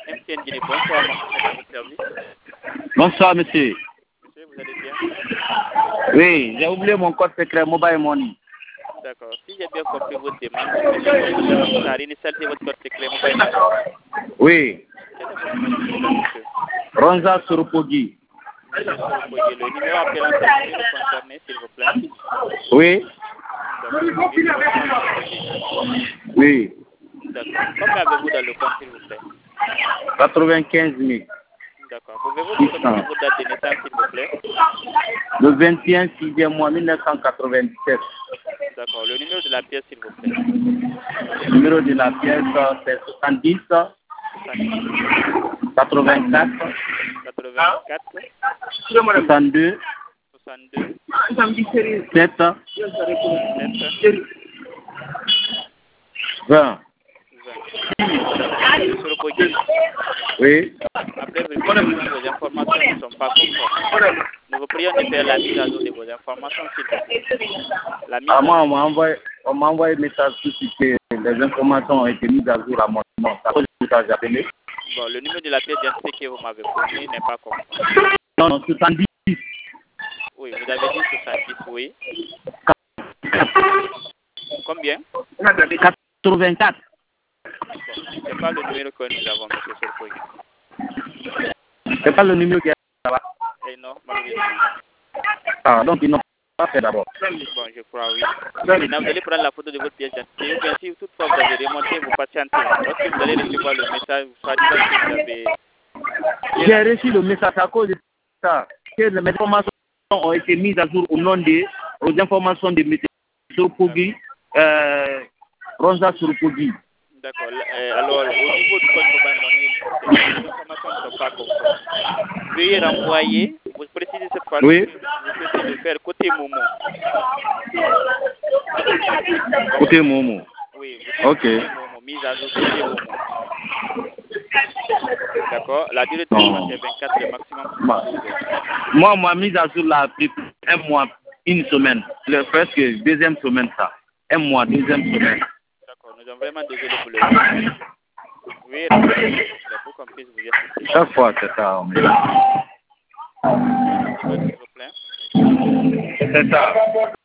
MTN Guinée, bonsoir, à votre service. Bonsoir, monsieur. Monsieur, vous allez bien? Oui, j'ai oublié mon code secret Mobile Money. D'accord. Si j'ai bien compris votre demande, vous avez réinitialisé votre code secret Mobile Money. Oui. Quel est votre nom de code, monsieur? Ronza Surupogi. Le numéro appelant, c'est le numéro concerné, s'il vous plaît. Oui. Oui. D'accord. Combien avez-vous dans le compte, s'il vous plaît? 95 000. D'accord. Pouvez-vous nous communiquer votre date de naissance, s'il vous plaît? Le 21 6e mois 1997. D'accord. Le numéro de la pièce, s'il vous plaît. Le numéro de la pièce, c'est 70 84 62 7 20. Oui. Après vérification, vos informations ne sont pas conformes. Nous vous prions de faire la mise à jour de vos informations, s'il vous plaît. Moi, on m'a envoyé un message tout de suite que les informations ont été mises à jour à mon nom. Ça peut vous appeler. Bon, le numéro de la pièce d'identité que vous m'avez fourni n'est pas conforme. Non, 70. Oui, vous avez dit 70, oui. Combien? 84. Bon, ce n'est pas le numéro que nous avons, monsieur Sorpogi. C'est pas le numéro qui est là-bas. Eh non, malheureusement. Ah, donc ils n'ont pas fait d'abord. Bon, je crois, oui. Maintenant, vous allez prendre la photo de votre pièce d'identité. Ou bien si toutefois vous avez remonté, vous patientez. Lorsque vous allez recevoir le message, soi-disant que vous avez... J'ai reçu le message à cause de ça, que les informations ont été mises à jour au nom aux informations de M. Sorpogi, Ronza Sorpogi. D'accord. Alors, au niveau du code mobile money, les informations ne sont pas conformes. Veuillez renvoyer, vous précisez cette fois Oui. vous souhaitez le faire côté Momo. Côté Momo. Oui, ok. Côté Momo, mise à jour côté Momo. D'accord. La durée de traitement c'est 24, le maximum c'est 12 heures. Moi, ma mise à jour l'a pris un mois, une semaine. Presque deuxième semaine, ça. Un mois, deuxième semaine. D'accord. Nous sommes vraiment désolés pour le retard. Oui, pour qu'on puisse vous assister. Chaque fois, c'est ça. S'il vous plaît. C'est ça.